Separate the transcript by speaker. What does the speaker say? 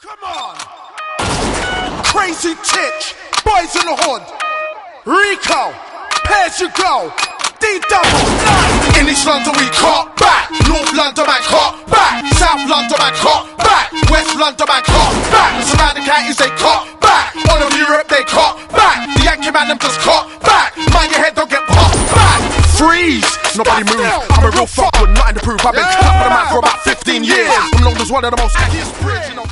Speaker 1: Come on. Crazy Titch, Boys in the Hood, Rico, Pairs You Go, D-Double. In East London we caught back, North London man caught back, South London man caught back, West London man caught back. Surrounding counties they caught back, all of Europe they caught back. The Yankee man them just caught back. Mind your head, don't get popped back. Freeze, nobody move. I'm a real fuck with nothing to prove. I've been cut for the man for about 15 years. I'm known as one of the most happiest bridge, you know.